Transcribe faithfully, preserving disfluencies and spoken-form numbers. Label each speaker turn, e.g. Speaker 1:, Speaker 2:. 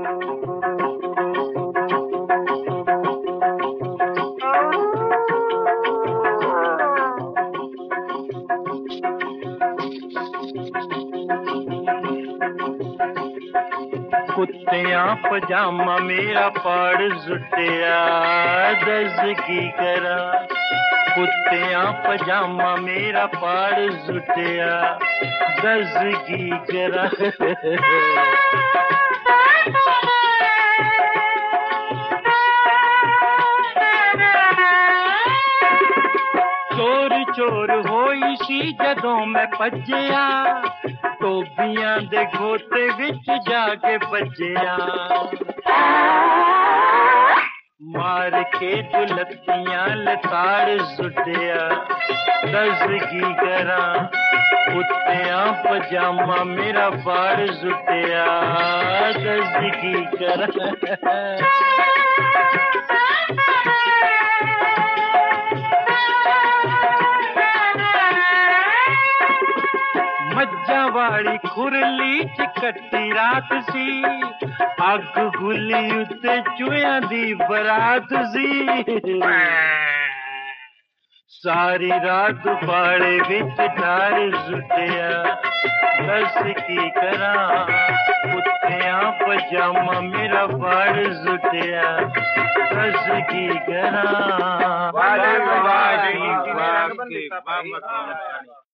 Speaker 1: कुत्तियां पजामा मेरा पाड़ जुटिया दस की करा। कुत्तियां पजामा मेरा पाड़ जुटिया दस की करा। चोर चोर होई सी जदों मैं भज्जिया, टोबियां दे गोते विच जाके बज्जिया। मार के दुलत्तियां लताड़ सुटिया दस की करा। कुत्तियां पजामा मेरा पाड़ सुटिया दस की करा। मज्जा वाली खुरली च कट्टी रात सी, अग गुली उत्ते चूहियां दी बरात सी। सारी रात पाड़े विच ठार सुटिया दस की करा। कुत्तियां पजामा मेरा पाड़ सुटिया दस की करा।